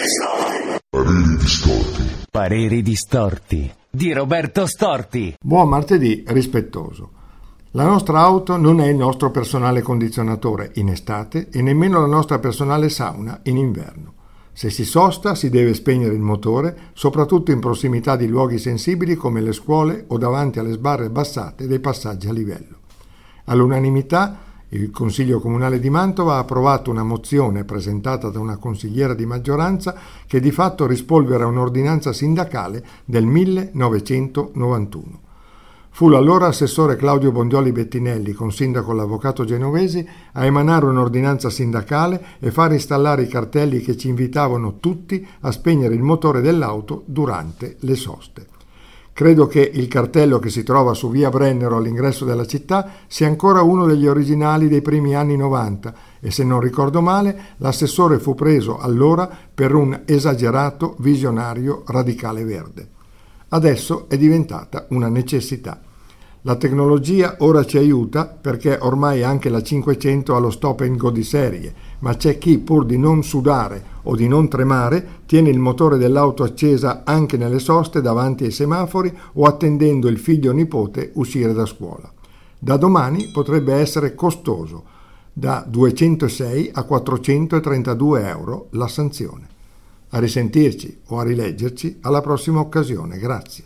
Pareri distorti. Pareri distorti di Roberto Storti. Buon martedì rispettoso. La nostra auto non è il nostro personale condizionatore in estate e nemmeno la nostra personale sauna in inverno. Se si sosta si deve spegnere il motore, soprattutto in prossimità di luoghi sensibili come le scuole o davanti alle sbarre abbassate dei passaggi a livello. All'unanimità il Consiglio Comunale di Mantova ha approvato una mozione presentata da una consigliera di maggioranza che di fatto rispolvera un'ordinanza sindacale del 1991. Fu l'allora assessore Claudio Bondioli Bettinelli, con sindaco l'avvocato Genovesi, a emanare un'ordinanza sindacale e far installare i cartelli che ci invitavano tutti a spegnere il motore dell'auto durante le soste. Credo che il cartello che si trova su via Brennero all'ingresso della città sia ancora uno degli originali dei primi anni 90 e, se non ricordo male, l'assessore fu preso allora per un esagerato visionario radicale verde. Adesso è diventata una necessità. La tecnologia ora ci aiuta perché ormai anche la 500 ha lo stop and go di serie, ma c'è chi, pur di non sudare o di non tremare, tiene il motore dell'auto accesa anche nelle soste davanti ai semafori o attendendo il figlio o nipote uscire da scuola. Da domani potrebbe essere costoso, da 206 a 432 euro la sanzione. A risentirci o a rileggerci alla prossima occasione. Grazie.